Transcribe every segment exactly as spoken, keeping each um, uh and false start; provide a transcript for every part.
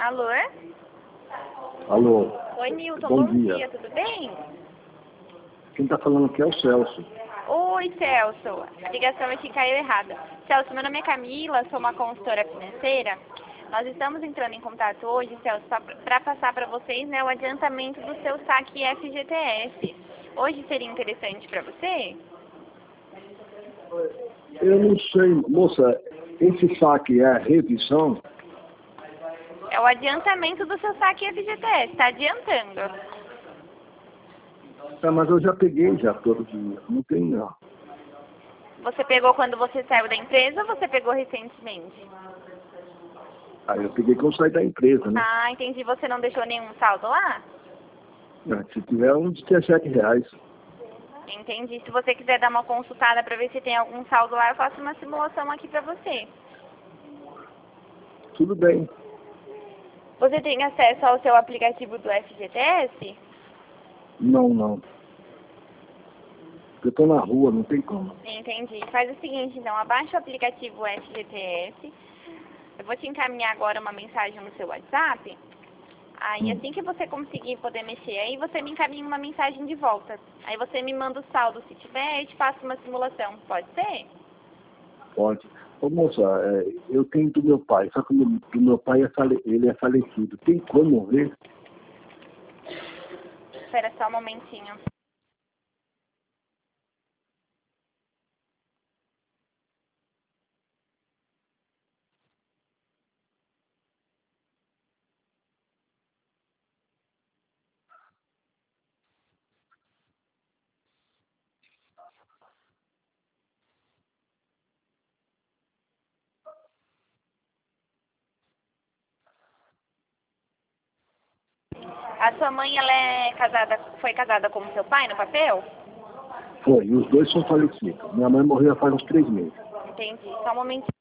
Alô? Alô. Oi, Nilton. Bom, Bom dia. dia, tudo bem? Quem está falando aqui é o Celso. Oi, Celso. A ligação aqui caiu errada. Celso, meu nome é Camila, sou uma consultora financeira. Nós estamos entrando em contato hoje, Celso, para passar para vocês, né, o adiantamento do seu saque F G T S. Hoje seria interessante para você? Eu não sei, moça, esse saque é a revisão? É o adiantamento do seu saque F G T S, está adiantando. É, mas eu já peguei já todo dia, não tem não. Você pegou quando você saiu da empresa ou você pegou recentemente? Aí eu peguei quando eu saí da empresa, né? Ah, entendi. Você não deixou nenhum saldo lá? É, se tiver uns dezessete reais. Entendi. Se você quiser dar uma consultada para ver se tem algum saldo lá, eu faço uma simulação aqui para você. Tudo bem. Você tem acesso ao seu aplicativo do F G T S? Não, não. Eu tô na rua, não tem como. Entendi. Faz o seguinte, então, abaixa o aplicativo F G T S. Eu vou te encaminhar agora uma mensagem no seu WhatsApp. Aí, Hum. assim que você conseguir poder mexer aí, você me encaminha uma mensagem de volta. Aí você me manda o saldo se tiver e te faço uma simulação. Pode ser? Pode. Ô, moça, é, eu tenho do meu pai, só que o meu- do meu pai é fale, ele é falecido. Tem como ver? Espera só um momentinho. A sua mãe, ela é casada, foi casada com seu pai no papel? Foi, e os dois são falecidos. Minha mãe morreu faz uns três meses. Entendi. Só um momentinho.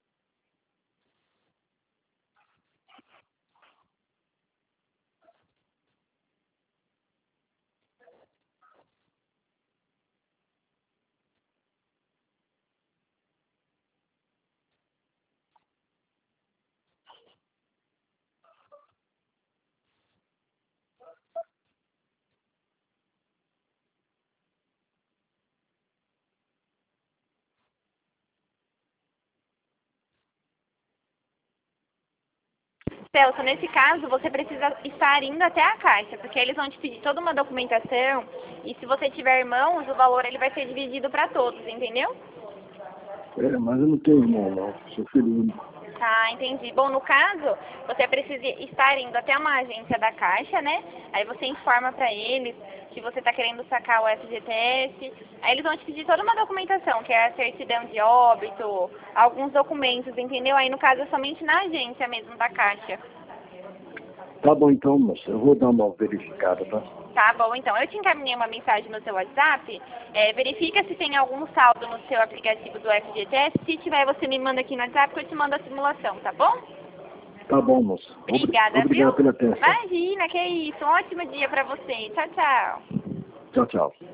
Celso, nesse caso, você precisa estar indo até a caixa, porque eles vão te pedir toda uma documentação e se você tiver irmãos, o valor ele vai ser dividido para todos, entendeu? É, mas eu não tenho irmão, não. Sou filho único. Tá, entendi. Bom, no caso, você precisa estar indo até uma agência da Caixa, né? Aí você informa para eles que você está querendo sacar o F G T S. Aí eles vão te pedir toda uma documentação, que é a certidão de óbito, alguns documentos, entendeu? Aí no caso é somente na agência mesmo da Caixa. Tá bom então, moça. Eu vou dar uma verificada, tá? Tá bom, então. Eu te encaminhei uma mensagem no seu WhatsApp. É, verifica se tem algum saldo no seu aplicativo do F G T S. Se tiver, você me manda aqui no WhatsApp que eu te mando a simulação, tá bom? Tá bom, moça. Obrigada, Obrigado viu? pela atenção. Imagina, que isso. Um ótimo dia pra você. Tchau, tchau. Tchau, tchau.